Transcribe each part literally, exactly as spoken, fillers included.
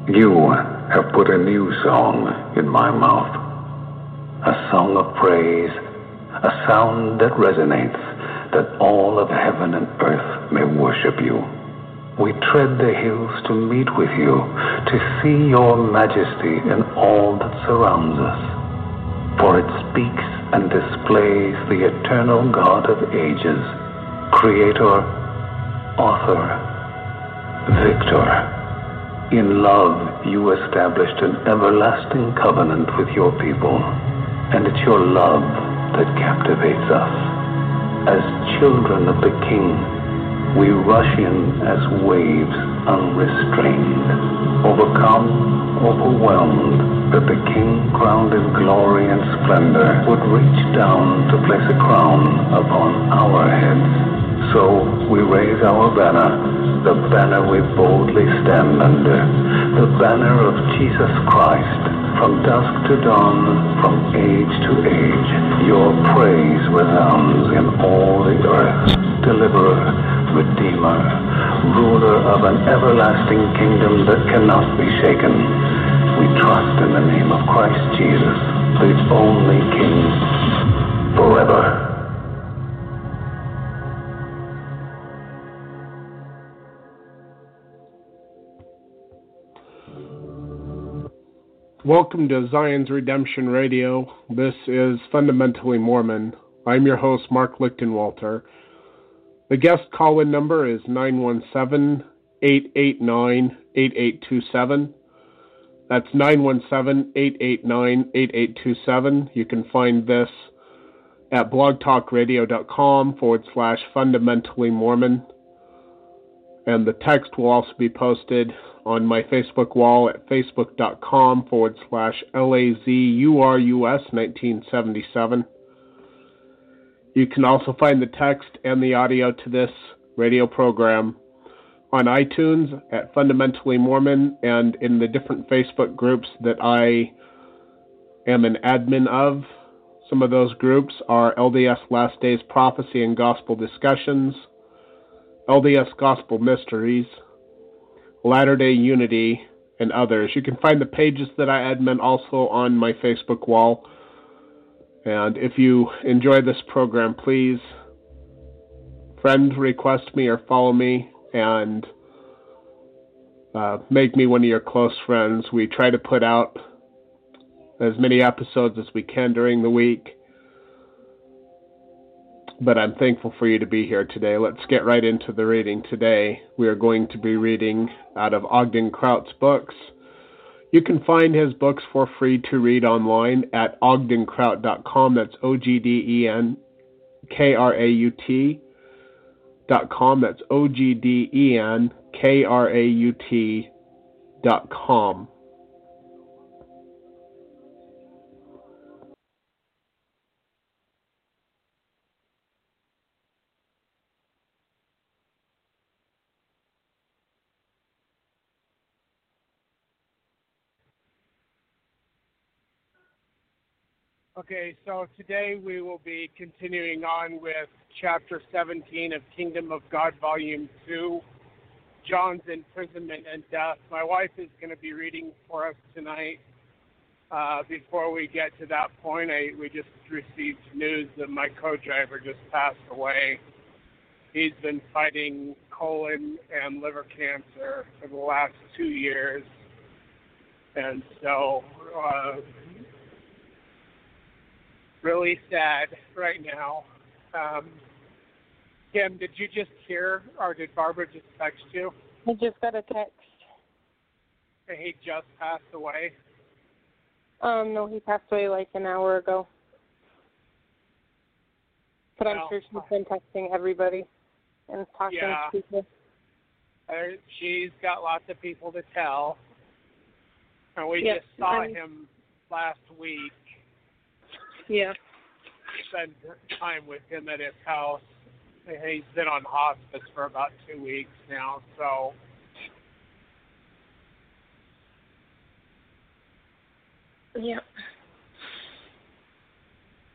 You have put a new song in my mouth, a song of praise, a sound that resonates, that all of heaven and earth may worship you. We tread the hills to meet with you, to see your majesty in all that surrounds us. For it speaks and displays the eternal God of ages, creator, author, victor. In love, you established an everlasting covenant with your people, and it's your love that captivates us. As children of the King, we rush in as waves unrestrained, overcome, overwhelmed, that the King, crowned in glory and splendor, would reach down to place a crown upon our heads. So we raise our banner, the banner we boldly stand under, the banner of Jesus Christ. From dusk to dawn, from age to age, your praise resounds in all the earth. Deliverer, Redeemer, ruler of an everlasting kingdom that cannot be shaken. We trust in the name of Christ Jesus, the only King, forever. Welcome to Zion's Redemption Radio. This is Fundamentally Mormon. I'm your host, Mark Lichtenwalter. The guest call-in number is nine one seven, eight eight nine, eight eight two seven. That's nine one seven, eight eight nine, eight eight two seven. You can find this at blogtalkradio.com forward slash fundamentally Mormon. And the text will also be posted on my Facebook wall at facebook.com forward slash LAZURUS 1977. You can also find the text and the audio to this radio program on iTunes at Fundamentally Mormon and in the different Facebook groups that I am an admin of. Some of those groups are L D S Last Days Prophecy and Gospel Discussions, L D S Gospel Mysteries, Latter-day Unity, and others. You can find the pages that I admin also on my Facebook wall. And if you enjoy this program, please friend request me or follow me and uh, make me one of your close friends. We try to put out as many episodes as we can during the week. But I'm thankful for you to be here today. Let's get right into the reading today. We are going to be reading out of Ogden Kraut's books. You can find his books for free to read online at ogden kraut dot com. That's O G D E N K R A U T dot com. That's O G D E N K R A U T dot com. Okay, so today we will be continuing on with Chapter seventeen of Kingdom of God, Volume two, John's Imprisonment and Death. My wife is going to be reading for us tonight. Uh, before we get to that point, I, we just received news that my co-driver just passed away. He's been fighting colon and liver cancer for the last two years. And so... Uh, really sad right now. Um, Kim, did you just hear, or did Barbara just text you? I just got a text. That he just passed away? Um, no, he passed away like an hour ago. But I'm well, sure she's been texting everybody and talking yeah, to people. Uh, she's got lots of people to tell. And we Yep. just saw I'm, him last week. Yeah. Spend time with him at his house. He's been on hospice for about two weeks now, so yeah.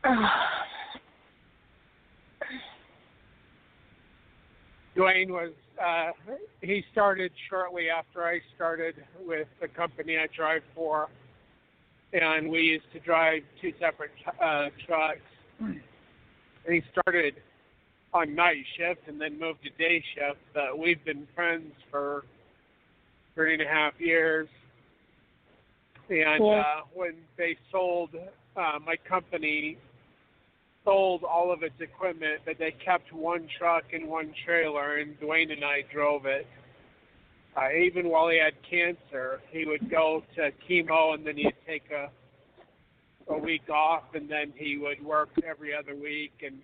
Dwayne was uh, he started shortly after I started with the company I drive for, and we used to drive two separate uh, trucks. And he started on night shift and then moved to day shift. But we've been friends for three and a half years. And Yeah. uh, when they sold, uh, my company sold all of its equipment, but they kept one truck and one trailer, and Dwayne and I drove it. Uh, even while he had cancer, he would go to chemo, and then he'd take a a week off, and then he would work every other week. And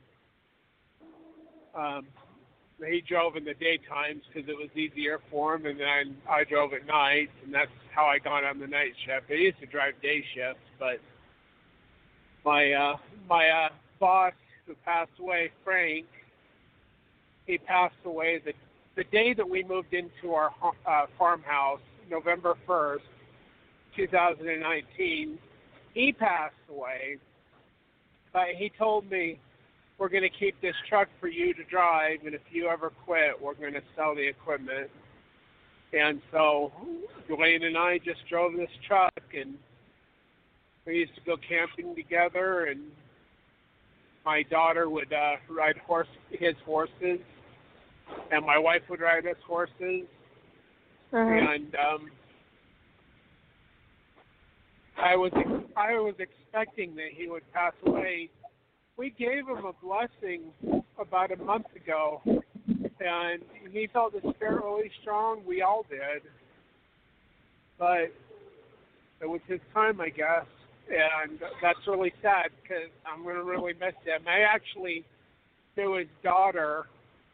um, he drove in the daytimes because it was easier for him, and then I drove at night, and that's how I got on the night shift. I used to drive day shifts, but my uh, my uh, boss who passed away, Frank, he passed away the the day that we moved into our uh, farmhouse, November first, two thousand nineteen. He passed away, but he told me, we're going to keep this truck for you to drive, and if you ever quit, we're going to sell the equipment. And so Dwayne and I just drove this truck, and we used to go camping together, and my daughter would uh, ride horse his horses, and my wife would ride his horses. Uh-huh. And um, I was I was expecting that he would pass away. We gave him a blessing about a month ago, and he felt the spirit really strong. We all did, but it was his time, I guess, and that's really sad because I'm going to really miss him. I actually knew his daughter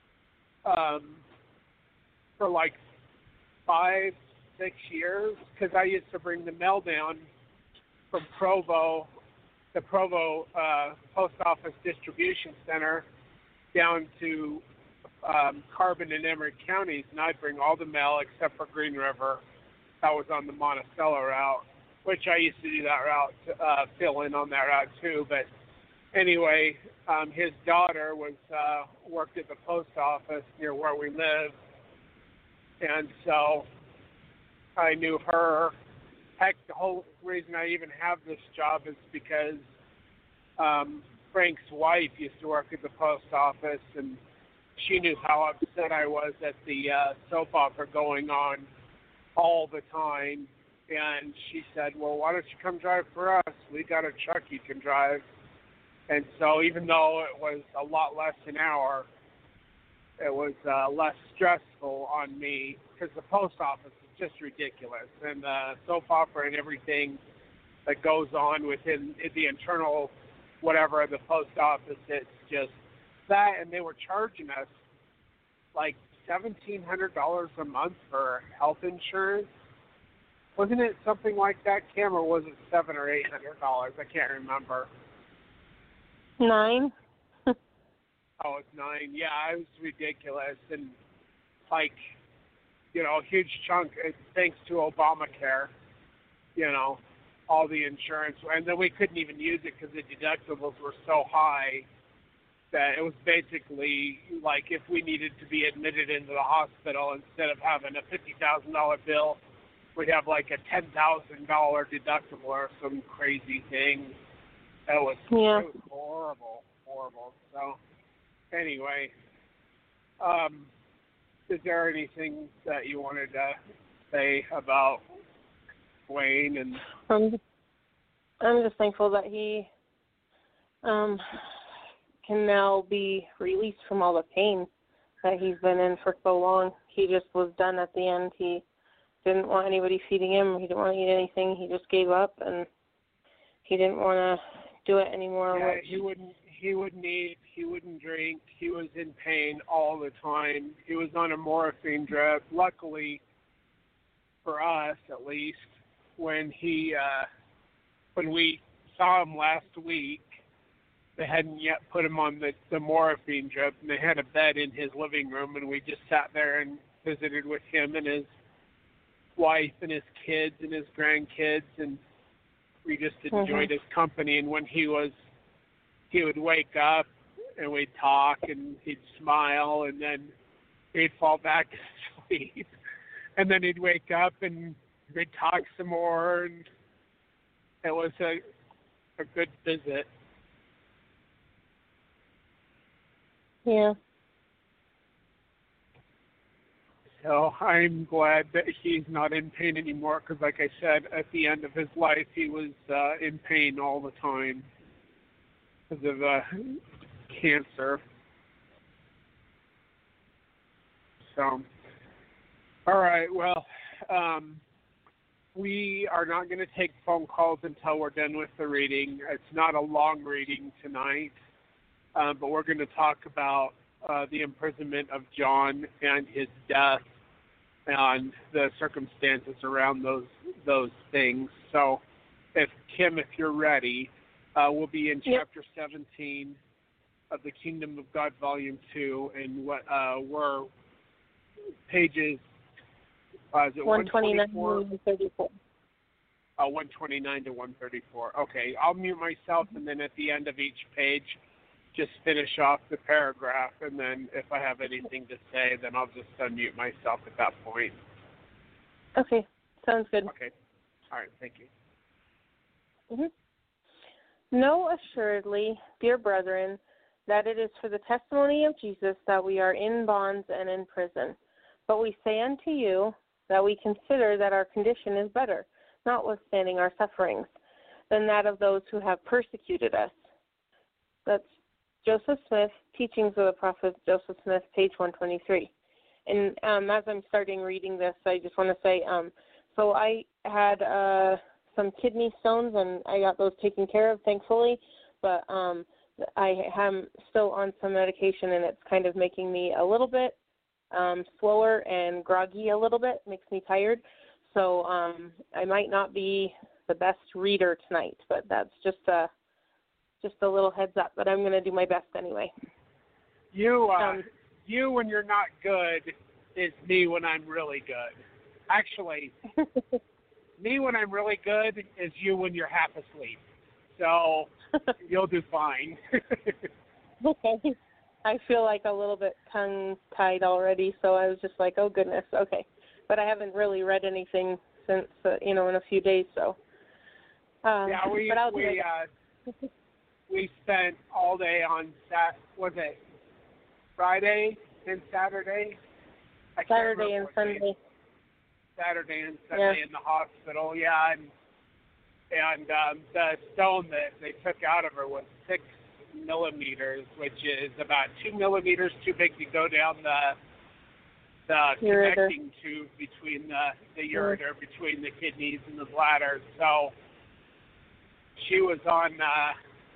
um, for like five, six years because I used to bring the mail down from Provo, the Provo uh, Post Office Distribution Center, down to um, Carbon and Emmerich counties, and I'd bring all the mail except for Green River. That was on the Monticello route, which I used to do that route, to, uh, fill in on that route too. But anyway, um, his daughter was uh, worked at the post office near where we live, and so I knew her. Heck, the whole reason I even have this job is because um, Frank's wife used to work at the post office, and she knew how upset I was at the uh, soap opera going on all the time. And she said, well, why don't you come drive for us? We got a truck you can drive. And so even though it was a lot less an hour, it was uh, less stressful on me because the post office is just ridiculous. And uh, soap opera and everything that goes on within the internal whatever of the post office, it's just that. And they were charging us like seventeen hundred dollars a month for health insurance. Wasn't it something like that, Kim, or was it seven or eight hundred dollars? I can't remember. Nine. Oh, it's nine. Yeah, it was ridiculous, and like, you know, a huge chunk. Thanks to Obamacare, you know, all the insurance, and then we couldn't even use it because the deductibles were so high that it was basically like if we needed to be admitted into the hospital, instead of having a fifty thousand dollar bill, we'd have like a ten thousand dollar deductible or some crazy thing. That was, yeah. It was horrible, horrible. So anyway, um, is there anything that you wanted to say about Wayne? And I'm just, I'm just thankful that he um, can now be released from all the pain that he's been in for so long. He just was done at the end. He didn't want anybody feeding him. He didn't want to eat anything. He just gave up, and he didn't want to do it anymore. Yeah, which... he wouldn't. He wouldn't eat. He wouldn't drink. He was in pain all the time. He was on a morphine drip. Luckily, for us at least, when he uh, when we saw him last week, they hadn't yet put him on the, the morphine drip, and they had a bed in his living room, and we just sat there and visited with him and his wife and his kids and his grandkids, and we just enjoyed mm-hmm. his company. And when he was, he would wake up and we'd talk, and he'd smile, and then he'd fall back asleep, and then he'd wake up and we'd talk some more, and it was a a good visit. Yeah. So I'm glad that he's not in pain anymore, because like I said, at the end of his life, he was uh, in pain all the time because of uh, cancer. So, all right, well, um, we are not going to take phone calls until we're done with the reading. It's not a long reading tonight, uh, but we're going to talk about uh, the imprisonment of John and his death and the circumstances around those those things. So, if Kim, if you're ready, uh, we'll be in yep. chapter seventeen of the Kingdom of God, Volume Two, and what uh, we're pages. Uh, is it one twenty-nine one twenty-four? to one thirty-four. Uh, one twenty-nine to one thirty-four. Okay, I'll mute myself, and then at the end of each page, just finish off the paragraph, and then if I have anything to say, then I'll just unmute myself at that point. Okay, sounds good. Okay. All right, thank you. Mm-hmm. Know assuredly, dear brethren, that it is for the testimony of Jesus that we are in bonds and in prison. But we say unto you that we consider that our condition is better, notwithstanding our sufferings, than that of those who have persecuted us. That's Joseph Smith, Teachings of the Prophet Joseph Smith, page one twenty-three. And um, as I'm starting reading this, I just want to say, um, so I had uh, some kidney stones, and I got those taken care of, thankfully. But um, I am still on some medication, and it's kind of making me a little bit um, slower and groggy a little bit, makes me tired. So um, I might not be the best reader tonight, but that's just a just a little heads up. But I'm going to do my best anyway. You, uh, um, you when you're not good is me when I'm really good. Actually, me when I'm really good is you when you're half asleep. So you'll do fine. Okay. I feel like a little bit tongue-tied already, so I was just like, oh, goodness, okay. But I haven't really read anything since, uh, you know, in a few days, so. Um, yeah, we, but I'll we, uh, we spent all day on, Sat. was it Friday and Saturday? I can't Saturday and what Sunday. Day. Saturday and Sunday yeah. in the hospital, yeah, and, and um, the stone that they took out of her was six millimeters, which is about two millimeters too big to go down the the connecting tube between the the ureter, yeah. between the kidneys and the bladder. So she was on uh,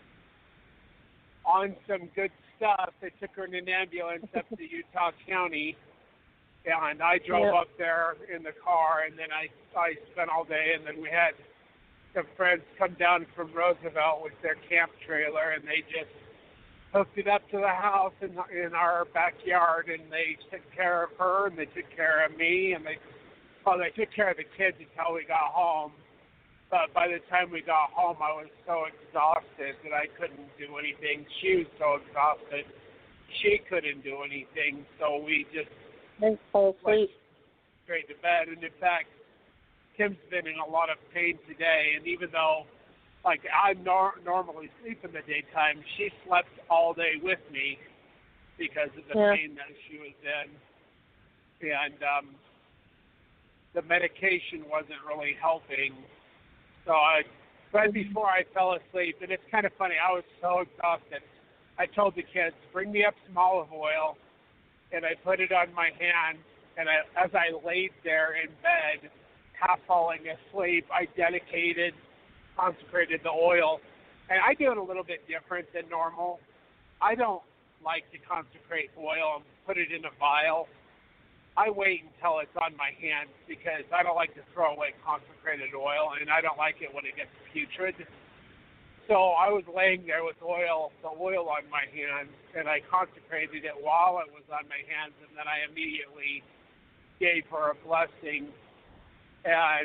on some good stuff. They took her in an ambulance up to Utah County, and I drove yep. up there in the car, and then I I spent all day, and then we had some friends come down from Roosevelt with their camp trailer, and they just hooked it up to the house in, in our backyard, and they took care of her, and they took care of me, and they, well, they took care of the kids until we got home. But by the time we got home, I was so exhausted that I couldn't do anything. She was so exhausted, she couldn't do anything, so we just went straight to bed. And in fact, Kim's been in a lot of pain today, and even though, like, I nor- normally sleep in the daytime, she slept all day with me because of the yeah. pain that she was in. And um, the medication wasn't really helping. So I, right before I fell asleep, and it's kind of funny, I was so exhausted, I told the kids, bring me up some olive oil, and I put it on my hand, and I, as I laid there in bed, half falling asleep, I dedicated, consecrated the oil. And I do it a little bit different than normal. I don't like to consecrate oil and put it in a vial. I wait until it's on my hands because I don't like to throw away consecrated oil, and I don't like it when it gets putrid. So I was laying there with oil, the oil on my hands, and I consecrated it while it was on my hands, and then I immediately gave her a blessing. And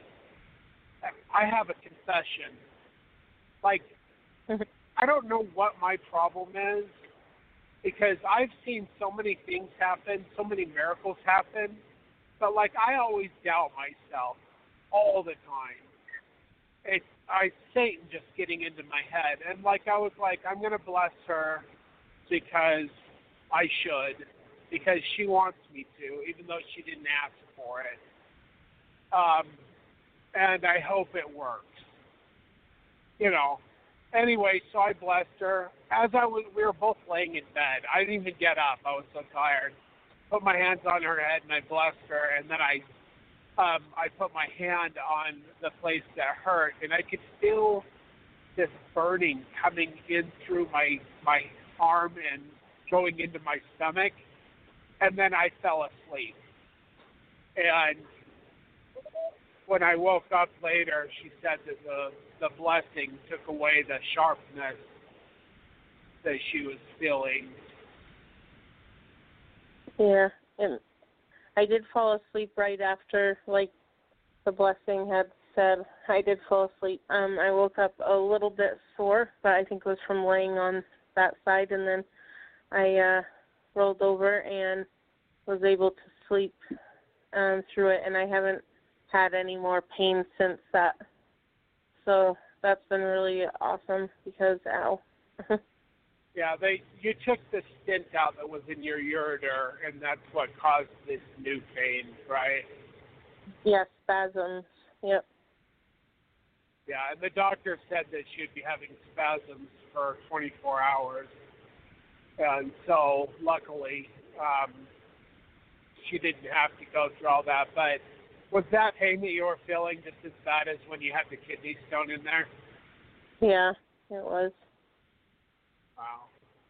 I have a confession. Like, I don't know what my problem is, because I've seen so many things happen, so many miracles happen, but like I always doubt myself all the time. It's I Satan just getting into my head, and like I was like, I'm gonna bless her because I should, because she wants me to, even though she didn't ask for it. Um, and I hope it works. You know. Anyway, so I blessed her. As I was, we were both laying in bed. I didn't even get up. I was so tired. Put my hands on her head and I blessed her, and then I Um, I put my hand on the place that hurt, and I could feel this burning coming in through my my arm and going into my stomach, and then I fell asleep. And when I woke up later, she said that the, the blessing took away the sharpness that she was feeling. Yeah, and I did fall asleep right after, like, the blessing had said. I did fall asleep. Um, I woke up a little bit sore, but I think it was from laying on that side, and then I uh, rolled over and was able to sleep um, through it, and I haven't had any more pain since that. So that's been really awesome because, ow. Yeah, they you took the stent out that was in your ureter, and that's what caused this new pain, right? Yeah, spasms. Yep. Yeah, and the doctor said that she'd be having spasms for twenty-four hours. And so, luckily, um, she didn't have to go through all that. But was that pain that you were feeling just as bad as when you had the kidney stone in there? Yeah, it was. Wow.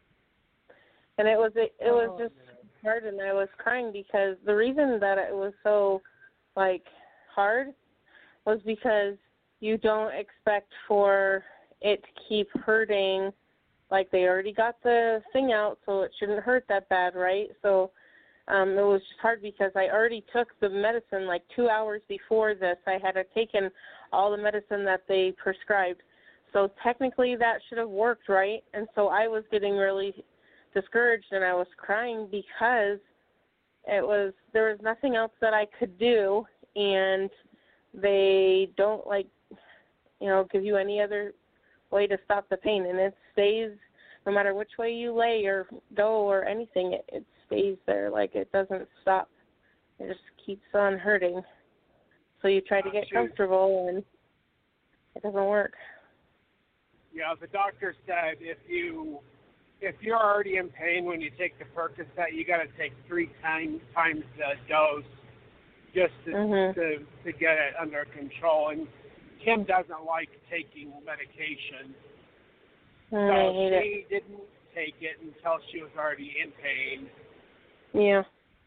And it was it, it was Oh, just man. hard, and I was crying because the reason that it was so, like, hard was because you don't expect for it to keep hurting. Like, they already got the thing out, so it shouldn't hurt that bad, right? So um, it was just hard because I already took the medicine like two hours before this. I had taken all the medicine that they prescribed. So technically that should have worked, right? And so I was getting really discouraged, and I was crying because it was there was nothing else that I could do, and they don't, like, you know, give you any other way to stop the pain, and it stays no matter which way you lay or go or anything. It, it stays there, like, it doesn't stop. It just keeps on hurting. So you try to Oh, get shoot. comfortable, and it doesn't work. Yeah, the doctor said if you if you're already in pain when you take the Percocet, you got to take three times times the dose just to, Mhm. to to get it under control. And Kim doesn't like taking medication, Mm, I so hate she didn't take it until she was already in pain. it. Yeah,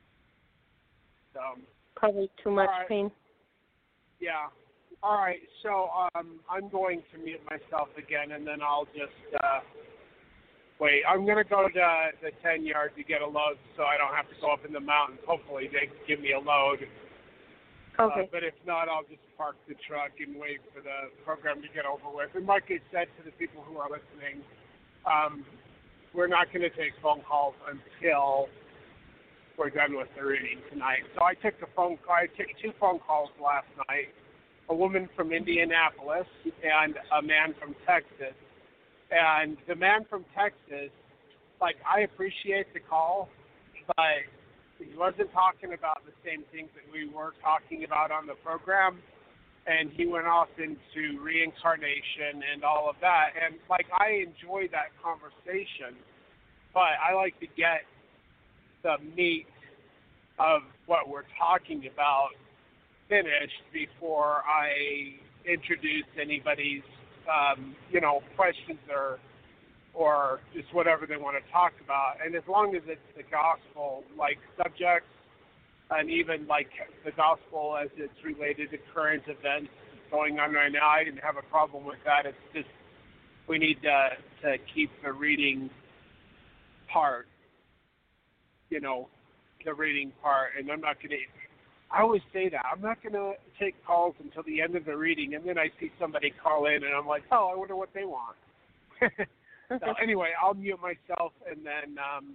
So probably too much All right. pain. yeah. All right, so um, I'm going to mute myself again, and then I'll just uh, wait. I'm going to go to the ten yard to get a load so I don't have to go up in the mountains. Hopefully they give me a load. Okay. Uh, but if not, I'll just park the truck and wait for the program to get over with. And like I said to the people who are listening, um, we're not going to take phone calls until we're done with the reading tonight. So I took the phone call. I took two phone calls last night. A woman from Indianapolis and a man from Texas. And the man from Texas, like, I appreciate the call, but he wasn't talking about the same things that we were talking about on the program. And he went off into reincarnation and all of that. And, like, I enjoy that conversation, but I like to get the meat of what we're talking about finished before I introduce anybody's, um, you know, questions or or just whatever they want to talk about. And as long as it's the gospel, like, subjects, and even, like, the gospel as it's related to current events going on right now, I didn't have a problem with that. It's just we need to, to keep the reading part, you know, the reading part. And I'm not going to... I always say that. I'm not going to take calls until the end of the reading, and then I see somebody call in, and I'm like, oh, I wonder what they want. So anyway, I'll mute myself and then um,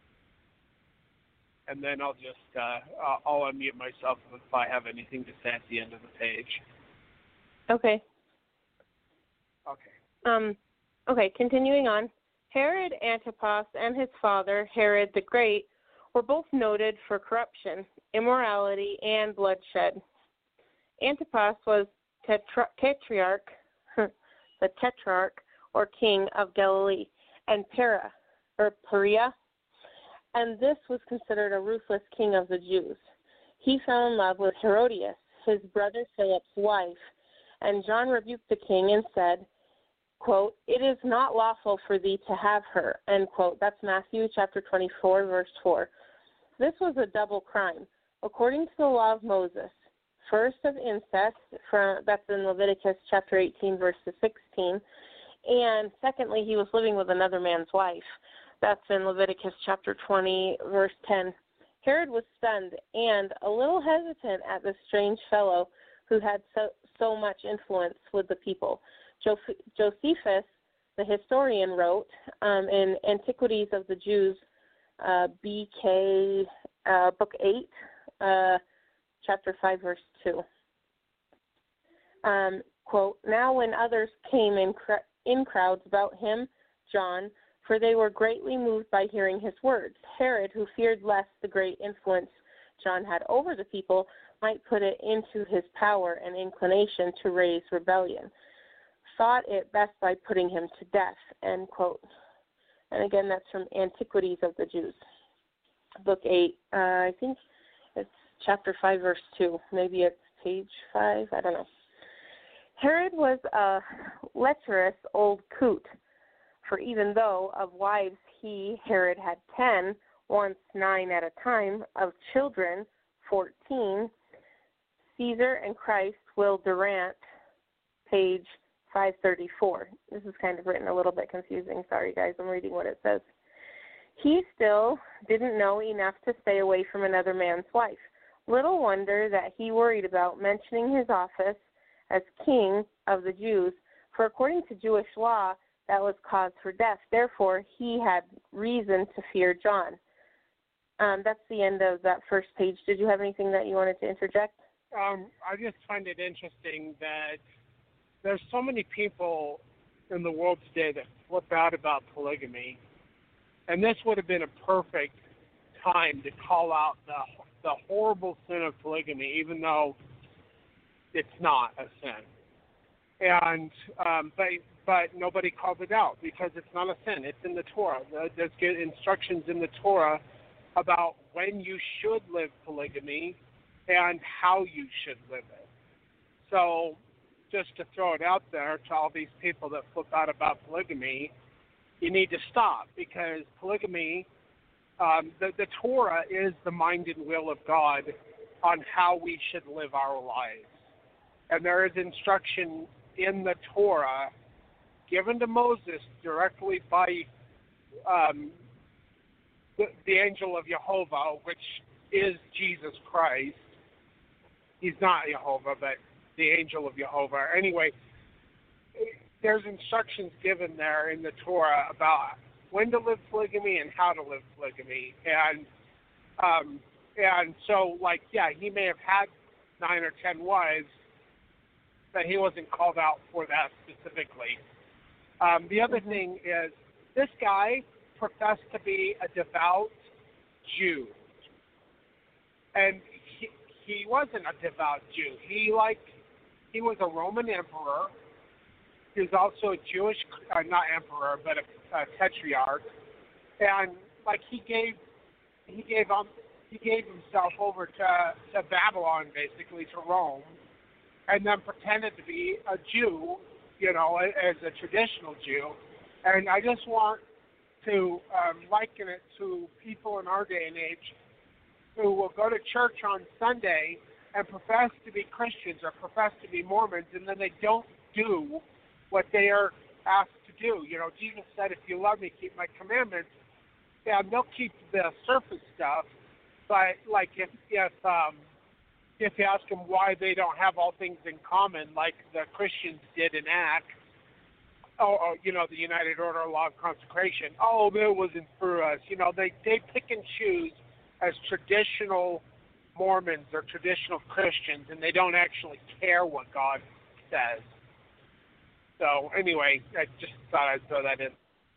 and then I'll just uh, I'll unmute myself if I have anything to say at the end of the page. Okay. Okay. Um. Okay. Continuing on, Herod Antipas and his father Herod the Great were both noted for corruption, immorality, and bloodshed. Antipas was tetra- tetrarch, the tetrarch or king of Galilee, and Pera, or Perea, and this was considered a ruthless king of the Jews. He fell in love with Herodias, his brother Philip's wife, and John rebuked the king and said, quote, "It is not lawful for thee to have her," end quote. That's Matthew chapter twenty-four, verse four. This was a double crime. According to the law of Moses, first of incest, from, that's in Leviticus chapter eighteen, verse sixteen, and secondly, he was living with another man's wife. That's in Leviticus chapter twenty, verse ten. Herod was stunned and a little hesitant at this strange fellow who had so, so much influence with the people. Josephus, the historian, wrote um, in Antiquities of the Jews, uh, B K, uh, book eight, uh, chapter five, verse two. Um, quote, "Now when others came in, cr- in crowds about him, John, for they were greatly moved by hearing his words, Herod, who feared lest the great influence John had over the people might put it into his power and inclination to raise rebellion, thought it best by putting him to death," end quote. And again, that's from Antiquities of the Jews, book eight. Uh, I think it's chapter five, verse two. Maybe it's page five. I don't know. Herod was a lecherous old coot, for even though of wives he, Herod, had ten, once nine at a time, of children, fourteen, Caesar and Christ, Will Durant, page five thirty-four. This is kind of written a little bit confusing. Sorry, guys, I'm reading what it says. He still didn't know enough to stay away from another man's wife. Little wonder that he worried about mentioning his office as king of the Jews, for according to Jewish law, that was cause for death. Therefore, he had reason to fear John. Um, that's the end of that first page. Did you have anything that you wanted to interject? Um, I just find it interesting that there's so many people in the world today that flip out about polygamy, and this would have been a perfect time to call out the the horrible sin of polygamy, even though it's not a sin. And um, but but nobody calls it out because it's not a sin. It's in the Torah. There's good instructions in the Torah about when you should live polygamy and how you should live it. So just to throw it out there to all these people that flip out about polygamy, you need to stop, because polygamy, um, the, the Torah is the mind and will of God on how we should live our lives. And there is instruction in the Torah given to Moses directly by um, the, the angel of Jehovah, which is Jesus Christ. He's not Jehovah, but the angel of Jehovah. Anyway, there's instructions given there in the Torah about when to live polygamy and how to live polygamy. And um, and so, like, yeah, he may have had nine or ten wives, but he wasn't called out for that specifically. Um, the other mm-hmm. thing is, this guy professed to be a devout Jew. And he, he wasn't a devout Jew. He, like, he was a Roman emperor. He was also a Jewish, uh, not emperor, but a, a tetrarch. And, like, he gave, he gave, um, he gave himself over to, to Babylon, basically, to Rome, and then pretended to be a Jew, you know, as a traditional Jew. And I just want to um, liken it to people in our day and age who will go to church on Sunday and profess to be Christians or profess to be Mormons, and then they don't do what they are asked to do. You know, Jesus said, if you love me, keep my commandments. Yeah, they'll keep the surface stuff, but, like, if, if, um, if you ask them why they don't have all things in common, like the Christians did in Acts, oh, oh, you know, the United Order Law of Consecration. Oh, it wasn't for us. You know, they, they pick and choose as traditional Mormons or traditional Christians, and they don't actually care what God says. So, anyway, I just thought I'd throw that in.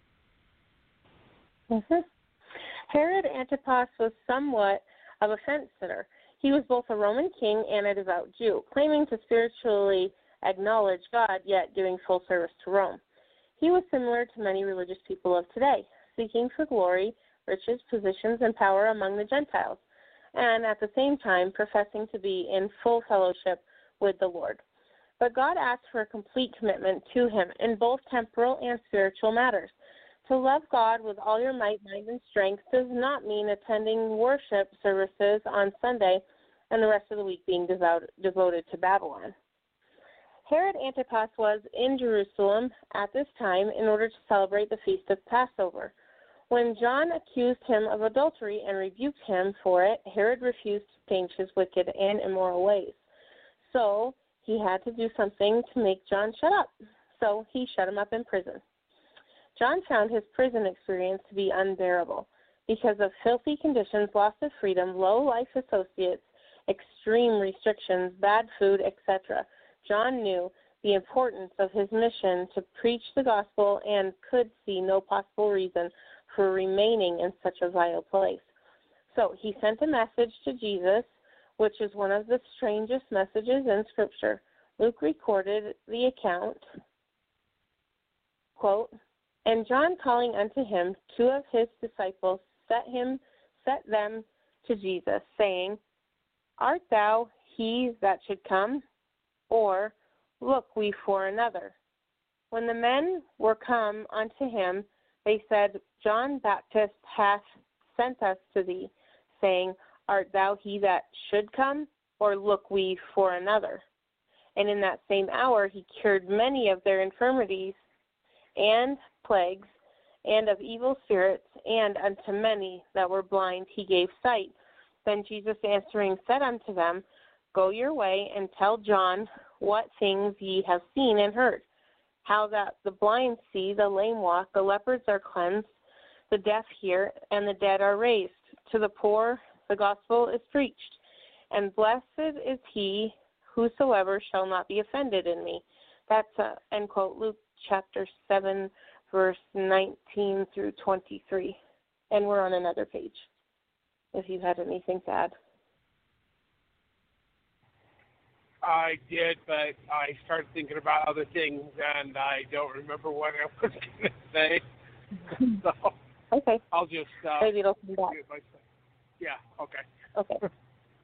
Mm-hmm. Herod Antipas was somewhat of a fence-sitter. He was both a Roman king and a devout Jew, claiming to spiritually acknowledge God, yet doing full service to Rome. He was similar to many religious people of today, seeking for glory, riches, positions, and power among the Gentiles, and at the same time professing to be in full fellowship with the Lord. But God asked for a complete commitment to him in both temporal and spiritual matters. To love God with all your might, mind, and strength does not mean attending worship services on Sunday and the rest of the week being devout, devoted to Babylon. Herod Antipas was in Jerusalem at this time in order to celebrate the feast of Passover. When John accused him of adultery and rebuked him for it, Herod refused to change his wicked and immoral ways. So he had to do something to make John shut up. So he shut him up in prison. John found his prison experience to be unbearable because of filthy conditions, loss of freedom, low life associates, extreme restrictions, bad food, et cetera. John knew the importance of his mission to preach the gospel and could see no possible reason for remaining in such a vile place. So he sent a message to Jesus, which is one of the strangest messages in Scripture. Luke recorded the account, quote, "And John calling unto him two of his disciples set him set them to Jesus, saying, Art thou he that should come? Or look we for another? When the men were come unto him, they said, John Baptist hath sent us to thee, saying, Art thou he that should come? Or look we for another? And in that same hour he cured many of their infirmities and plagues, and of evil spirits, and unto many that were blind he gave sight. Then Jesus answering said unto them, Go your way, and tell John what things ye have seen and heard, how that the blind see, the lame walk, the lepers are cleansed, the deaf hear, and the dead are raised. To the poor the gospel is preached, and blessed is he whosoever shall not be offended in me. That's, uh, end quote, Luke chapter seven, verse nineteen through twenty-three. And we're on another page, if you had anything to add. I did, but I started thinking about other things, and I don't remember what I was going to say. So okay. I'll just uh, maybe it'll come back. Yeah. Okay. Okay.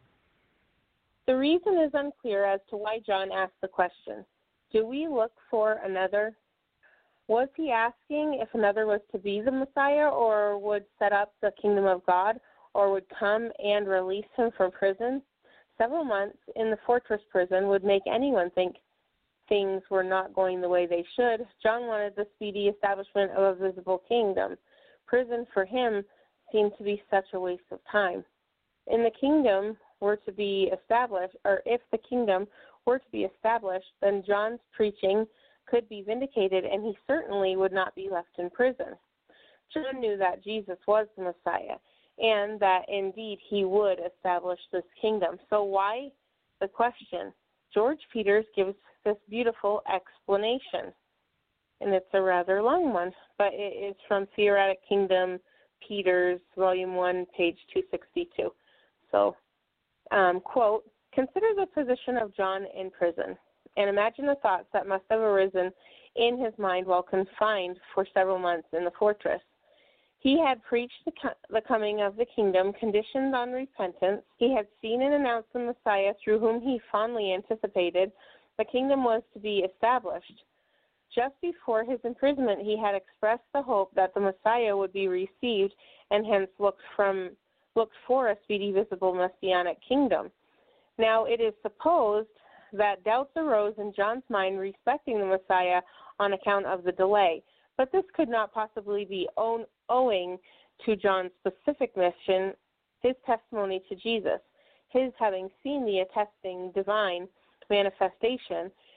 The reason is unclear as to why John asked the question. Do we look for another? Was he asking if another was to be the Messiah, or would set up the kingdom of God, or would come and release him from prison? Several months in the fortress prison would make anyone think things were not going the way they should. John wanted the speedy establishment of a visible kingdom. Prison for him seemed to be such a waste of time. In the kingdom were to be established, or if the kingdom were to be established, then John's preaching could be vindicated, and he certainly would not be left in prison. John knew that Jesus was the Messiah, and that indeed he would establish this kingdom. So why the question? George Peters gives this beautiful explanation, and it's a rather long one, but it is from Theoretic Kingdom, Peters, Volume one, page two sixty-two. So, um, quote, consider the position of John in prison, and imagine the thoughts that must have arisen in his mind while confined for several months in the fortress. He had preached the, co- the coming of the kingdom, conditioned on repentance. He had seen and announced the Messiah through whom he fondly anticipated the kingdom was to be established. Just before his imprisonment, he had expressed the hope that the Messiah would be received and hence looked, from, looked for a speedy visible messianic kingdom. Now, it is supposed that doubts arose in John's mind respecting the Messiah on account of the delay, but this could not possibly be own, owing to John's specific mission, his testimony to Jesus, his having seen the attesting divine manifestation,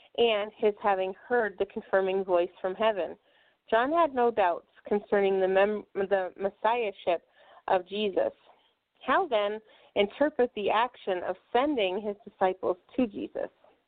and his having heard the confirming voice from heaven. John had no doubts concerning the, mem- the messiahship of Jesus. How then interpret the action of sending his disciples to Jesus?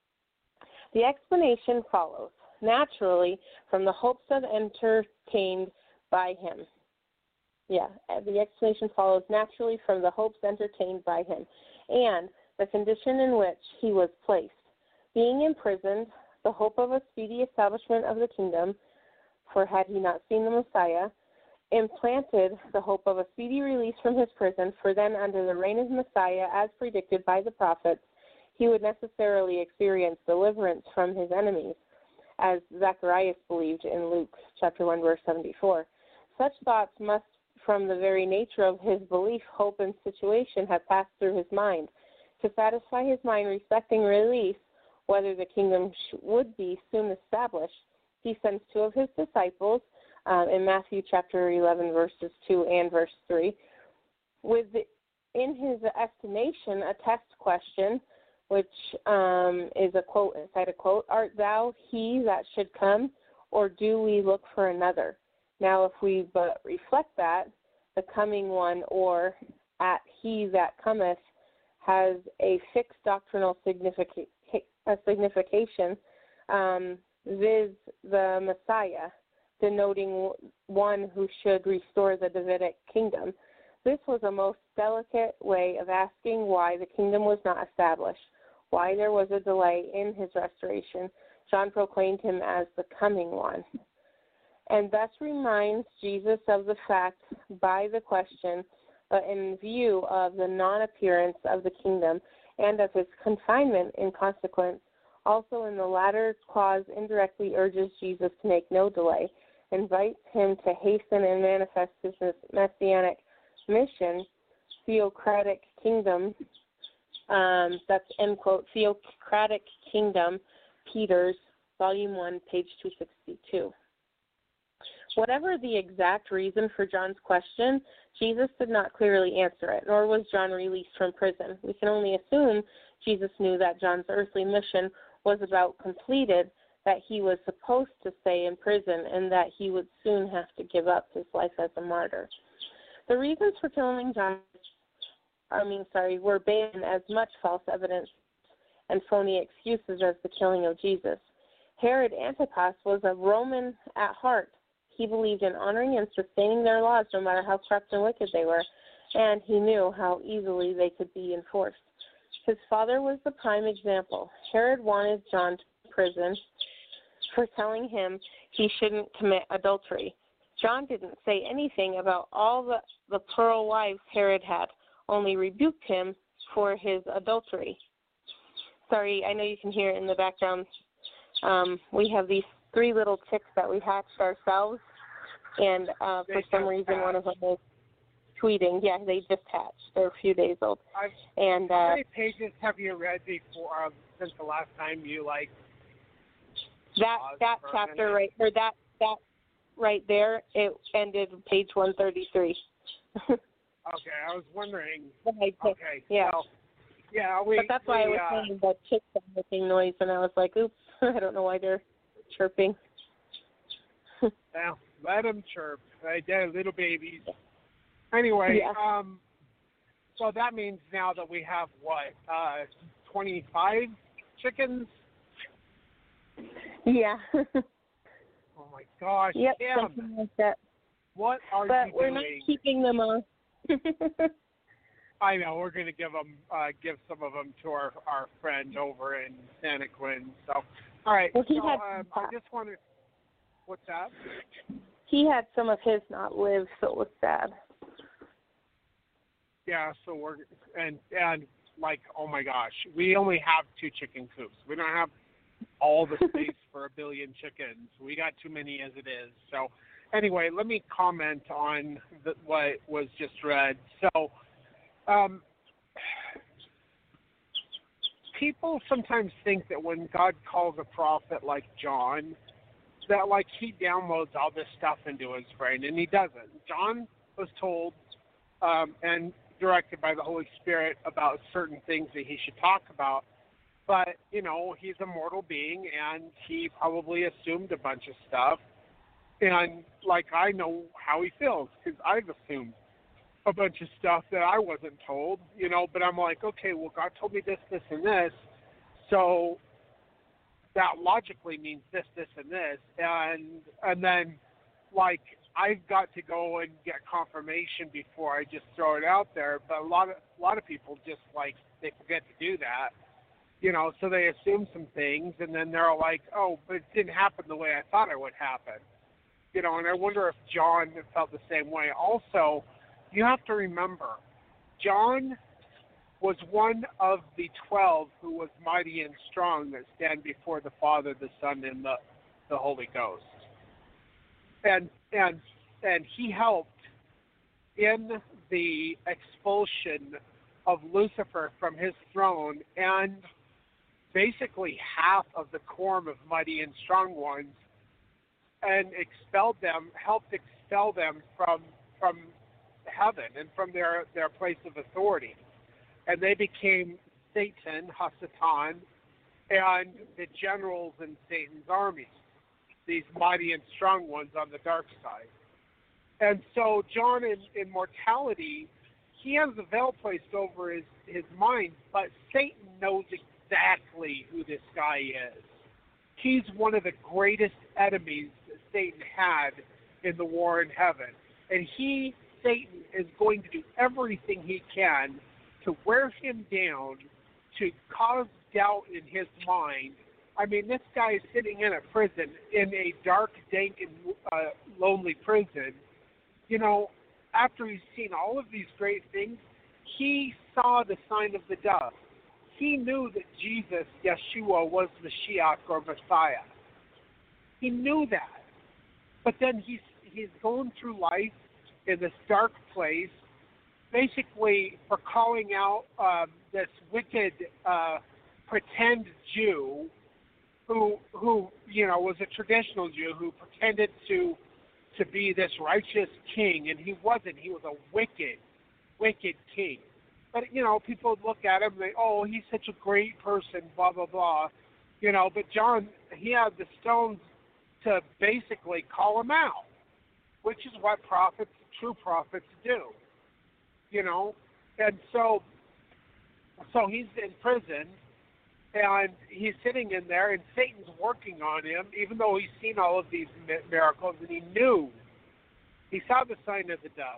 The explanation follows naturally from the hopes of entertained by him. Yeah, the explanation follows naturally from the hopes entertained by him and the condition in which he was placed. Being imprisoned, the hope of a speedy establishment of the kingdom, for had he not seen the Messiah, implanted the hope of a speedy release from his prison, for then under the reign of Messiah, as predicted by the prophets, he would necessarily experience deliverance from his enemies, as Zacharias believed in Luke chapter one, verse seventy-four. Such thoughts must, from the very nature of his belief, hope, and situation, have passed through his mind. To satisfy his mind respecting release, whether the kingdom sh- would be soon established, he sends two of his disciples, uh, in Matthew chapter eleven, verses two and verse three, with, the, in his estimation, a test question, which um, is a quote inside a quote, "Art thou he that should come, or do we look for another?" Now, if we but reflect that, the coming one, or at he that cometh, has a fixed doctrinal signific- a signification, um, viz. The Messiah, denoting one who should restore the Davidic kingdom. This was a most delicate way of asking why the kingdom was not established, why there was a delay in his restoration. John proclaimed him as the coming one, and thus reminds Jesus of the fact by the question, but in view of the non-appearance of the kingdom and of his confinement in consequence. Also in the latter clause indirectly urges Jesus to make no delay, invites him to hasten and manifest his messianic mission, theocratic kingdom, um, that's end quote, theocratic kingdom, Peters, volume one, page two sixty-two. Whatever the exact reason for John's question, Jesus did not clearly answer it, nor was John released from prison. We can only assume Jesus knew that John's earthly mission was about completed, that he was supposed to stay in prison, and that he would soon have to give up his life as a martyr. The reasons for killing John, I mean, sorry, were banned as much false evidence and phony excuses as the killing of Jesus. Herod Antipas was a Roman at heart. He believed in honoring and sustaining their laws no matter how corrupt and wicked they were, and he knew how easily they could be enforced. His father was the prime example. Herod wanted John to prison for telling him he shouldn't commit adultery. John didn't say anything about all the, the plural wives Herod had, only rebuked him for his adultery. Sorry, I know you can hear it in the background. Um, we have these three little chicks that we hatched ourselves, and uh, for some reason hatched. One of them is tweeting. Yeah, they just hatched. They're a few days old. I've, and uh, how many pages have you read before um, since the last time you like that that chapter right or that that right there? It ended page one thirty-three. Okay, I was wondering. Okay, yeah, so, yeah, we. But that's we, why I was uh, saying that chicks are making noise, and I was like, oops, I don't know why they're chirping. Well, let them chirp. Right? They're little babies. Anyway, yeah. um, so that means now that we have what, uh, twenty-five chickens? Yeah. Oh my gosh, yep, Kim, something like that. What are but you we're doing? Not keeping them all. I know, we're going to give them, uh, give some of them to our, our friend over in Santa Quinn. So, all right. Well, he so, had um, I just wanted. What's that? He had some of his not live, so it was sad. Yeah. So we're and and like, oh my gosh, we only have two chicken coops. We don't have all the space for a billion chickens. We got too many as it is. So, anyway, let me comment on the, what was just read. So. Um, people sometimes think that when God calls a prophet like John, that like he downloads all this stuff into his brain, and he doesn't. John was told um, and directed by the Holy Spirit about certain things that he should talk about, But, you know, he's a mortal being, and he probably assumed a bunch of stuff. And, like, I know how he feels, because I've assumed a bunch of stuff that I wasn't told, you know. But I'm like, okay, well, God told me this, this, and this. So that logically means this, this, and this. And, and then, like, I've got to go and get confirmation before I just throw it out there. But a lot of, a lot of people just, like, they forget to do that. You know, so they assume some things, and then they're like, oh, but it didn't happen the way I thought it would happen. You know, and I wonder if John felt the same way. Also, you have to remember, John was one of the twelve who was mighty and strong that stand before the Father, the Son, and the, the Holy Ghost. And, and, and he helped in the expulsion of Lucifer from his throne, and basically half of the quorum of mighty and strong ones, and expelled them, helped expel them from from heaven and from their, their place of authority. And they became Satan, Hasatan, and the generals in Satan's army, these mighty and strong ones on the dark side. And so John in, in mortality, he has the veil placed over his, his mind, but Satan knows exactly who this guy is. He's one of the greatest enemies that Satan had in the war in heaven. And he, Satan, is going to do everything he can to wear him down, to cause doubt in his mind. I mean, this guy is sitting in a prison, in a dark, dank, and uh, lonely prison. You know, after he's seen all of these great things, he saw the sign of the dove. He knew that Jesus, Yeshua, was Mashiach or Messiah. He knew that. But then he's, he's going through life in this dark place, basically for calling out um, this wicked uh, pretend Jew who, who, you know, was a traditional Jew who pretended to to be this righteous king, and he wasn't. He was a wicked, wicked king. But, you know, people would look at him and they, oh, he's such a great person, blah, blah, blah. You know, but John, he had the stones to basically call him out, which is what prophets, true prophets do. You know, and so, so he's in prison, and he's sitting in there, and Satan's working on him, even though he's seen all of these miracles, and he knew. He saw the sign of the dove.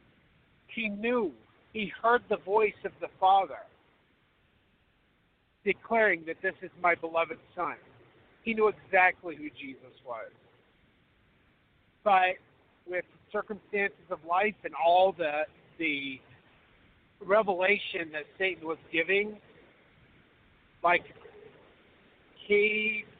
He knew. He heard the voice of the Father declaring that this is my beloved Son. He knew exactly who Jesus was. But with circumstances of life and all the the revelation that Satan was giving, like, he,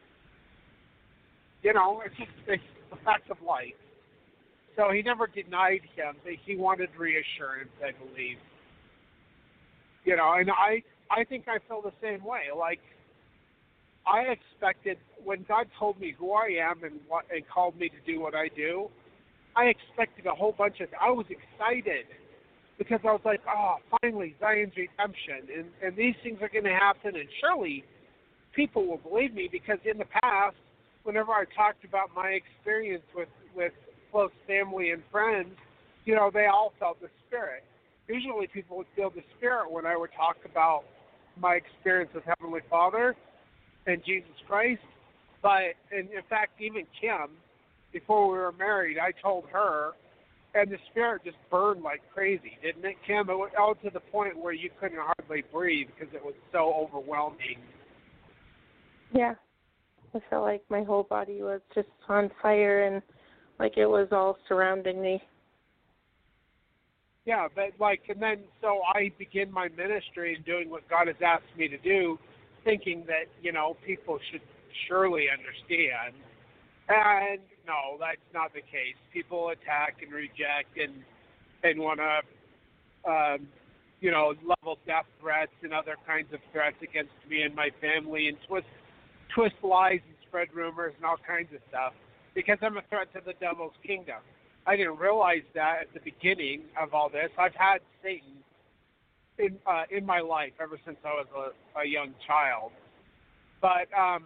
you know, it's just it's the fact of life. So he never denied him, but he wanted reassurance, I believe. You know, and I, I think I feel the same way. Like, I expected, when God told me who I am and what, and called me to do what I do, I expected a whole bunch of, I was excited. Because I was like, oh, finally, Zion's redemption. And, and these things are going to happen. And surely people will believe me, because in the past, whenever I talked about my experience with, with close family and friends, you know, they all felt the Spirit. Usually people would feel the Spirit when I would talk about my experience with Heavenly Father and Jesus Christ. But, and in fact, even Kim, before we were married, I told her, and the Spirit just burned like crazy, didn't it, Kim? It went out to the point where you couldn't hardly breathe because it was so overwhelming. Yeah. I felt like my whole body was just on fire, and like it was all surrounding me. Yeah, but like, and then so I begin my ministry and doing what God has asked me to do, thinking that, you know, people should surely understand. And no, that's not the case. People attack and reject and and want to, um, you know, level death threats and other kinds of threats against me and my family, and twist twist lies and spread rumors and all kinds of stuff, because I'm a threat to the devil's kingdom. I didn't realize that at the beginning of all this. I've had Satan in uh, in my life ever since I was a, a young child. But um,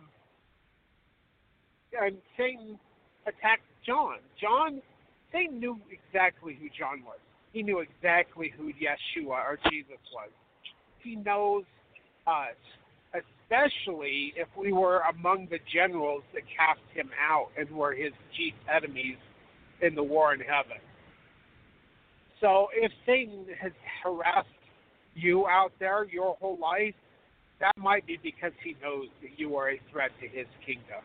and Satan attacked John. John, Satan knew exactly who John was. He knew exactly who Yeshua or Jesus was. He knows us, especially if we were among the generals that cast him out and were his chief enemies in the war in heaven. So if Satan has harassed you out there your whole life, that might be because he knows that you are a threat to his kingdom.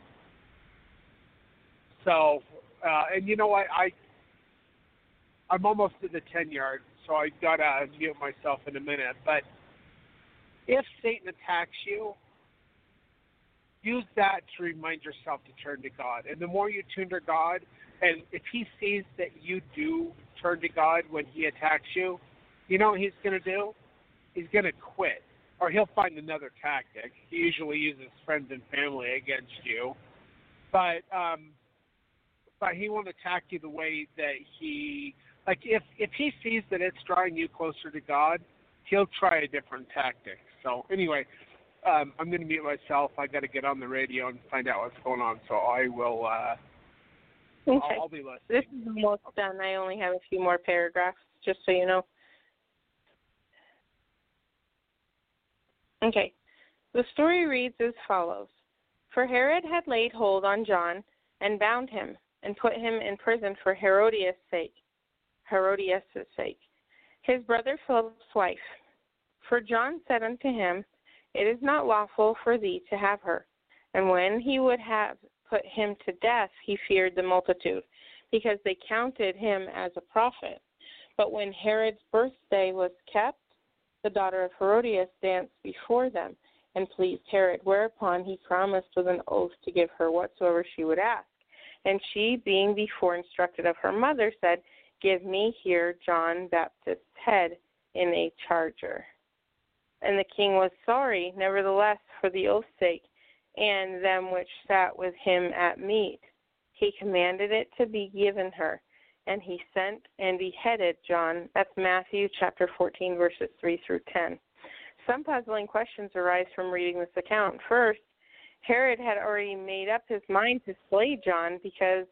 So, uh, and you know what, I, I'm almost to the ten yard, so I gotta mute myself in a minute. But if Satan attacks you, use that to remind yourself to turn to God. And the more you turn to God, and if he sees that you do turn to God when he attacks you, you know what he's going to do? He's going to quit, or he'll find another tactic. He usually uses friends and family against you, but um, but he won't attack you the way that he like. If if he sees that it's drawing you closer to God, he'll try a different tactic. So anyway, um, I'm going to mute myself. I got to get on the radio and find out what's going on. So I will. Uh, okay. I'll, I'll be listening. This is almost done. I only have a few more paragraphs, just so you know. Okay. The story reads as follows. For Herod had laid hold on John and bound him and put him in prison for Herodias' sake, Herodias' sake, his brother Philip's wife. For John said unto him, It is not lawful for thee to have her. And when he would have put him to death, he feared the multitude, because they counted him as a prophet. But when Herod's birthday was kept, the daughter of Herodias danced before them, and pleased Herod, whereupon he promised with an oath to give her whatsoever she would ask. And she, being before instructed of her mother, said, Give me here John Baptist's head in a charger. And the king was sorry, nevertheless, for the oath's sake, and them which sat with him at meat. He commanded it to be given her, and he sent and beheaded John. That's Matthew chapter fourteen, verses three through ten. Some puzzling questions arise from reading this account. First, Herod had already made up his mind to slay John because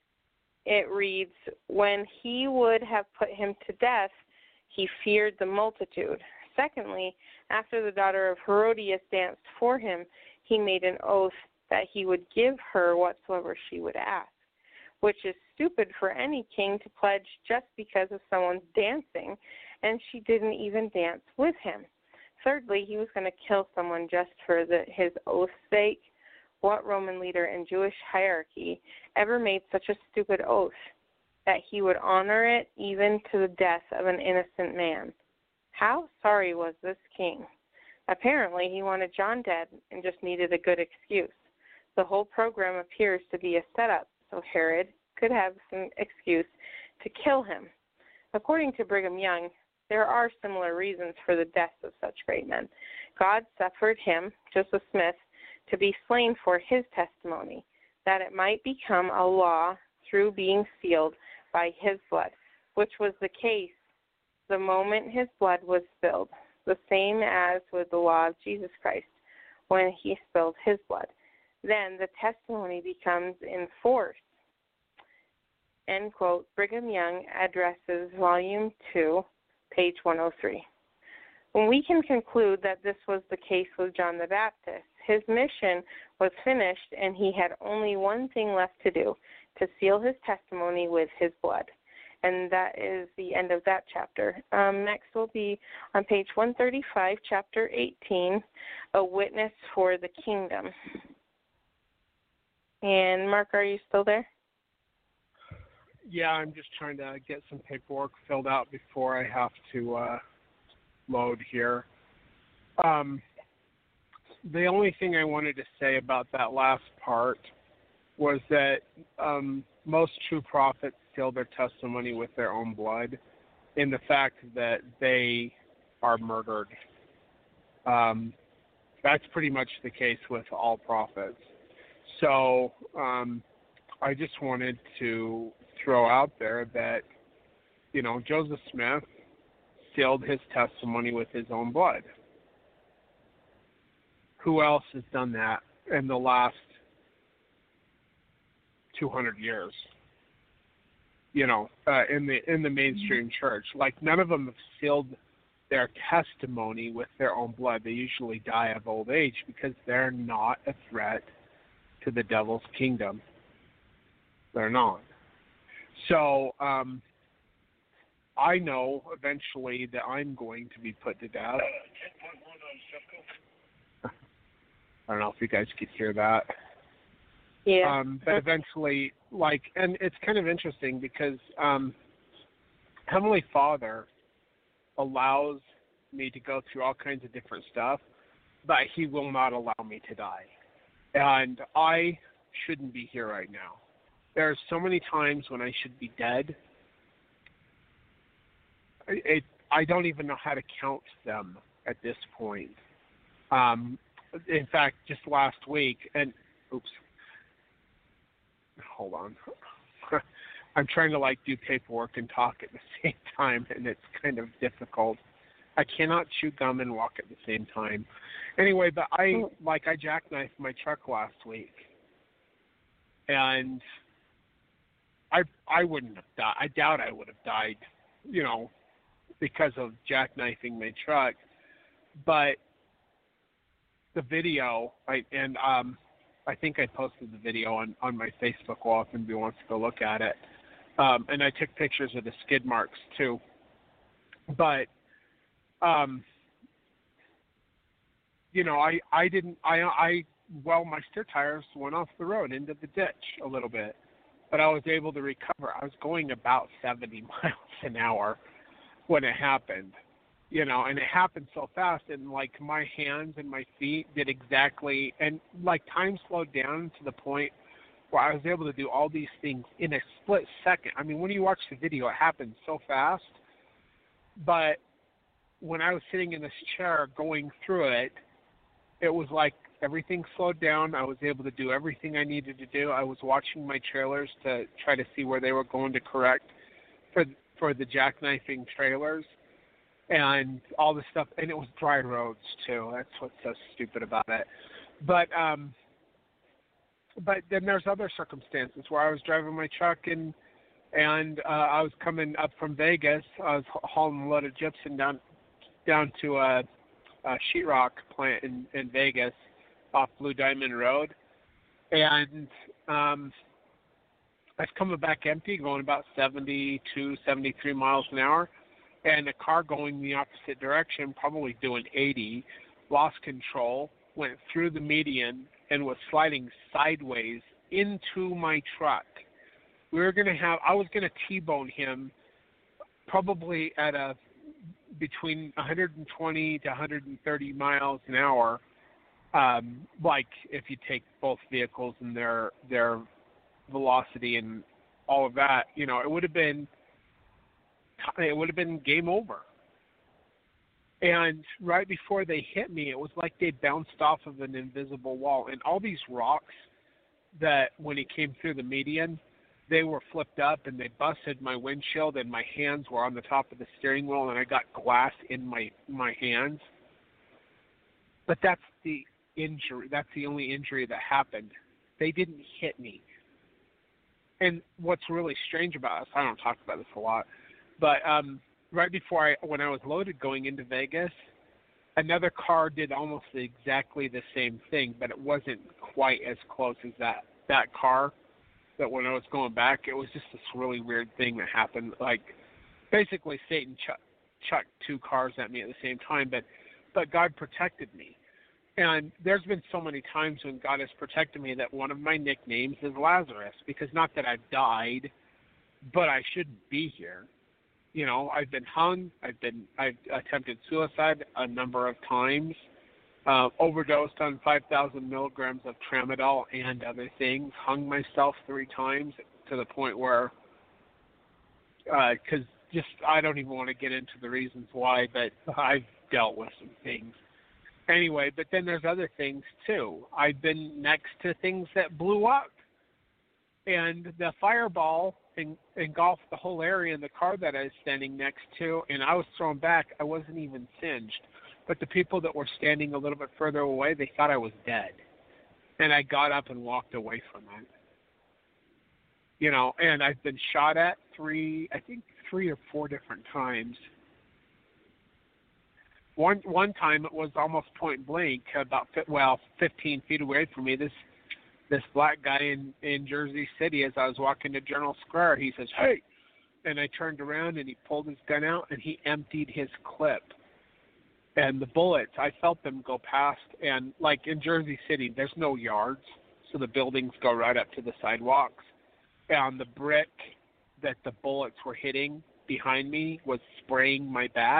it reads, when he would have put him to death, he feared the multitude. Secondly, after the daughter of Herodias danced for him, he made an oath that he would give her whatsoever she would ask, which is stupid for any king to pledge just because of someone's dancing, and she didn't even dance with him. Thirdly, he was going to kill someone just for the, his oath's sake. What Roman leader in Jewish hierarchy ever made such a stupid oath that he would honor it even to the death of an innocent man? How sorry was this king? Apparently, he wanted John dead and just needed a good excuse. The whole program appears to be a setup, so Herod could have some excuse to kill him. According to Brigham Young, there are similar reasons for the deaths of such great men. God suffered him, Joseph Smith, to be slain for his testimony, that it might become a law through being sealed by his blood, which was the case the moment his blood was spilled, the same as with the law of Jesus Christ when he spilled his blood. Then the testimony becomes in force. End quote. Brigham Young Addresses, Volume two, page one oh three. When we can conclude that this was the case with John the Baptist, his mission was finished and he had only one thing left to do, to seal his testimony with his blood. And that is the end of that chapter. Um, next will be on page one thirty-five, chapter eighteen, A Witness for the Kingdom. And Mark, are you still there? Yeah, I'm just trying to get some paperwork filled out before I have to uh, load here. Um, the only thing I wanted to say about that last part was that um, most true prophets seal their testimony with their own blood, in the fact that they are murdered. Um, that's pretty much the case with all prophets. So um, I just wanted to throw out there that, you know, Joseph Smith sealed his testimony with his own blood. Who else has done that in the last two hundred years? You know, uh, in the in the mainstream church, like none of them have sealed their testimony with their own blood. They usually die of old age because they're not a threat to the devil's kingdom. They're not. So um, I know eventually that I'm going to be put to death. I don't know if you guys could hear that. Yeah. Um, but eventually, like, and it's kind of interesting because um, Heavenly Father allows me to go through all kinds of different stuff, but He will not allow me to die. And I shouldn't be here right now. There are so many times when I should be dead. It, it, I don't even know how to count them at this point. Um, in fact, just last week, and oops, hold on. I'm trying to like do paperwork and talk at the same time, and it's kind of difficult. I cannot chew gum and walk at the same time. Anyway, but I like I jackknifed my truck last week, and I I wouldn't have died. I doubt I would have died, you know, because of jackknifing my truck. But the video, I and um, I think I posted the video on, on my Facebook wall if anybody wants to go look at it. Um, and I took pictures of the skid marks too. But, um, you know, I, I didn't, I, I, well, my steer tires went off the road into the ditch a little bit, but I was able to recover. I was going about seventy miles an hour when it happened, you know, and it happened so fast, and like my hands and my feet did exactly, and like time slowed down to the point where I was able to do all these things in a split second. I mean, when you watch the video, it happened so fast, but when I was sitting in this chair going through it, it was like everything slowed down. I was able to do everything I needed to do. I was watching my trailers to try to see where they were going to correct for for the jackknifing trailers and all this stuff. And it was dry roads too. That's what's so stupid about it. But um, but then there's other circumstances where I was driving my truck and and uh, I was coming up from Vegas. I was hauling a load of gypsum down down to a, a sheetrock plant in, in Vegas off Blue Diamond Road, and um, I was coming back empty, going about seventy-two, seventy-three miles an hour, and a car going the opposite direction, probably doing eighty, lost control, went through the median, and was sliding sideways into my truck. We were going to have, I was going to T-bone him probably at a, between one hundred twenty to one hundred thirty miles an hour, um, like if you take both vehicles and their their velocity and all of that, you know, it would have been it would have been game over. And right before they hit me, it was like they bounced off of an invisible wall, and all these rocks that when he came through the median, they were flipped up and they busted my windshield, and my hands were on the top of the steering wheel, and I got glass in my, my hands. But that's the injury. That's the only injury that happened. They didn't hit me. And what's really strange about us, I don't talk about this a lot, but um, right before I, when I was loaded going into Vegas, another car did almost exactly the same thing, but it wasn't quite as close as that, that car. That when I was going back, it was just this really weird thing that happened. Like, basically, Satan chuck, chucked two cars at me at the same time, but but God protected me. And there's been so many times when God has protected me that one of my nicknames is Lazarus, because not that I've died, but I shouldn't be here. You know, I've been hung. I've been I've attempted suicide a number of times. Uh, overdosed on five thousand milligrams of tramadol and other things, hung myself three times to the point where, because uh, just, I don't even want to get into the reasons why, but I've dealt with some things. Anyway, but then there's other things too. I've been next to things that blew up, and the fireball en- engulfed the whole area in the car that I was standing next to, and I was thrown back. I wasn't even singed. But the people that were standing a little bit further away, they thought I was dead. And I got up and walked away from it. You know, and I've been shot at three, I think three or four different times. One one time it was almost point blank, about well fifteen feet away from me. This this black guy in in Jersey City, as I was walking to General Square, he says, "Hey," and I turned around and he pulled his gun out and he emptied his clip. And the bullets, I felt them go past. And like in Jersey City, there's no yards, so the buildings go right up to the sidewalks. And the brick that the bullets were hitting behind me was spraying my back.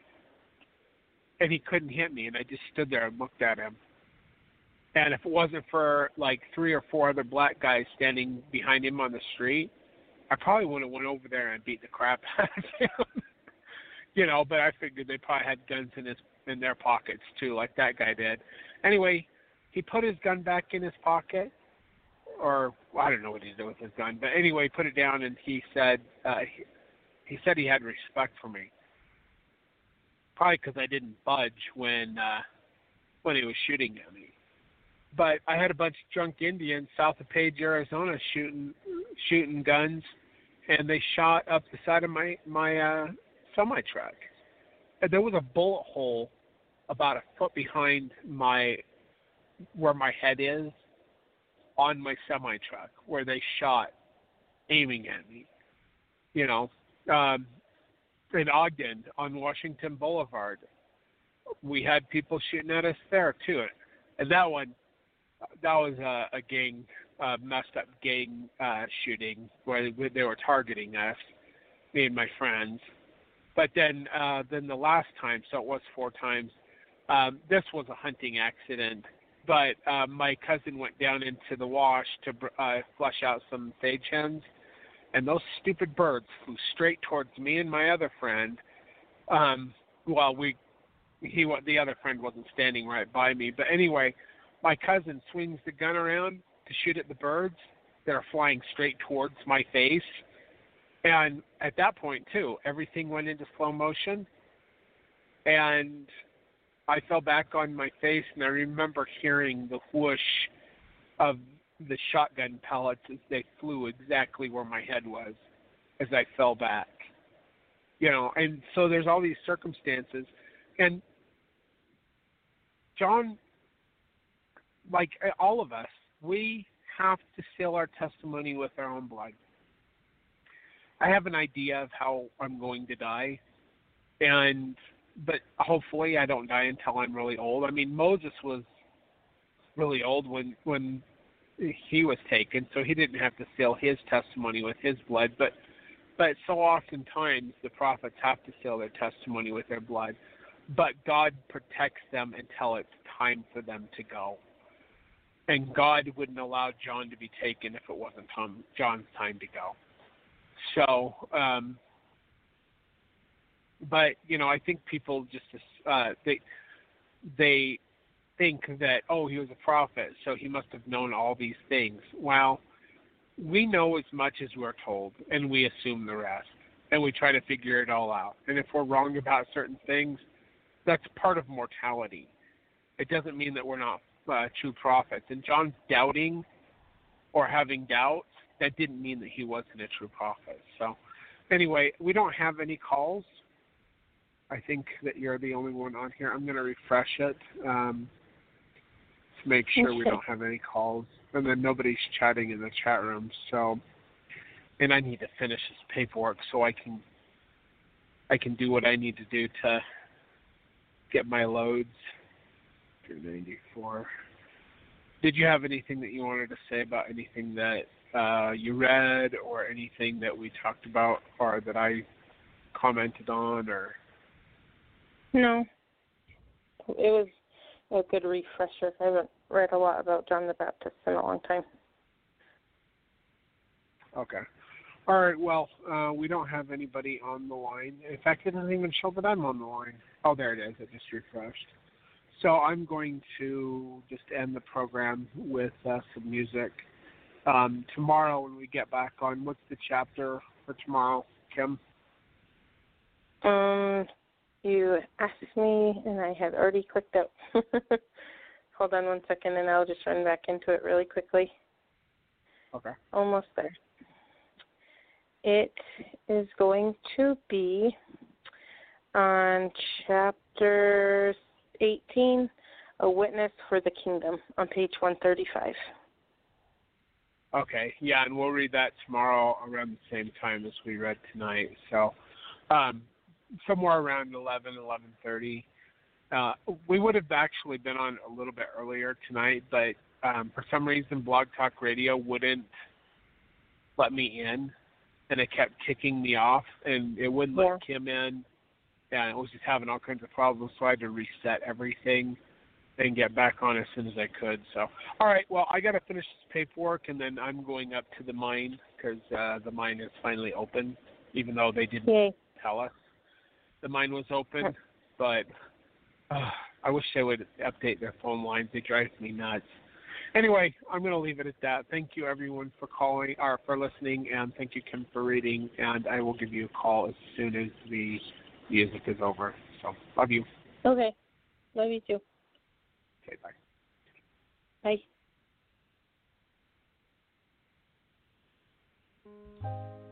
And he couldn't hit me, and I just stood there and looked at him. And if it wasn't for like three or four other black guys standing behind him on the street, I probably would have went over there and beat the crap out of him. You know, but I figured they probably had guns in his in their pockets too, like that guy did. Anyway, he put his gun back in his pocket, or well, I don't know what he did with his gun, but anyway, he put it down and he said uh, he, he said he had respect for me. Probably because I didn't budge when uh, when he was shooting at me. But I had a bunch of drunk Indians south of Page, Arizona, shooting shooting guns, and they shot up the side of my my uh, semi truck. And there was a bullet hole about a foot behind my where my head is on my semi truck, where they shot, aiming at me. You know. Um, In Ogden on Washington Boulevard, we had people shooting at us there too, and that one, that was a, a gang, uh, messed up gang uh, shooting where they were targeting us, me and my friends. But then, uh, then the last time, so it was four times. Um, this was a hunting accident, but uh, my cousin went down into the wash to uh, flush out some sage hens. And those stupid birds flew straight towards me and my other friend. Um, well, we, he, the other friend wasn't standing right by me. But anyway, my cousin swings the gun around to shoot at the birds that are flying straight towards my face. And at that point, too, everything went into slow motion. And I fell back on my face, and I remember hearing the whoosh of the shotgun pellets as they flew exactly where my head was as I fell back. You know, and so there's all these circumstances. And John, like all of us, we have to seal our testimony with our own blood. I have an idea of how I'm going to die, and but hopefully I don't die until I'm really old. I mean, Moses was really old when when he was taken, so he didn't have to seal his testimony with his blood. But but so oftentimes the prophets have to seal their testimony with their blood. But God protects them until it's time for them to go. And God wouldn't allow John to be taken if it wasn't Tom, John's time to go. So, um, but you know, I think people just uh, they they. think that, oh, he was a prophet, so he must have known all these things. Well, we know as much as we're told, and we assume the rest, and we try to figure it all out. And if we're wrong about certain things, that's part of mortality. It doesn't mean that we're not uh, true prophets. And John's doubting or having doubts, that didn't mean that he wasn't a true prophet. So anyway, we don't have any calls. I think that you're the only one on here. I'm going to refresh it. Um, to make sure we don't have any calls, and then nobody's chatting in the chat room. So, and I need to finish this paperwork so I can I can do what I need to do to get my loads. two ninety-four. Did you have anything that you wanted to say about anything that uh, you read, or anything that we talked about, or that I commented on, or? No. It was a good refresher. I haven't read a lot about John the Baptist in a long time. Okay. All right, well, uh, we don't have anybody on the line. In fact, it doesn't even show that I'm on the line. Oh, there it is. It just refreshed. So I'm going to just end the program with uh, some music. um, tomorrow when we get back on. What's the chapter for tomorrow, Kim? Um, you asked me, and I had already clicked out. Hold on one second, and I'll just run back into it really quickly. Okay. Almost there. It is going to be on chapter eighteen, A Witness for the Kingdom, on page one thirty-five. Okay, yeah, and we'll read that tomorrow around the same time as we read tonight. So um, somewhere around eleven, eleven thirty. Uh, we would have actually been on a little bit earlier tonight, but um, for some reason Blog Talk Radio wouldn't let me in, and it kept kicking me off, and it wouldn't Yeah. let Kim in, and it was just having all kinds of problems, so I had to reset everything and get back on as soon as I could. So, all right, well, I got to finish this paperwork, and then I'm going up to the mine because uh, the mine is finally open, even though they didn't Yay. tell us the mine was open. But uh, I wish they would update their phone lines. They drive me nuts. Anyway, I'm going to leave it at that. Thank you, everyone, for calling or for listening, and thank you, Kim, for reading. And I will give you a call as soon as the music is over. So, love you. Okay. Love you too. Okay, bye. Bye.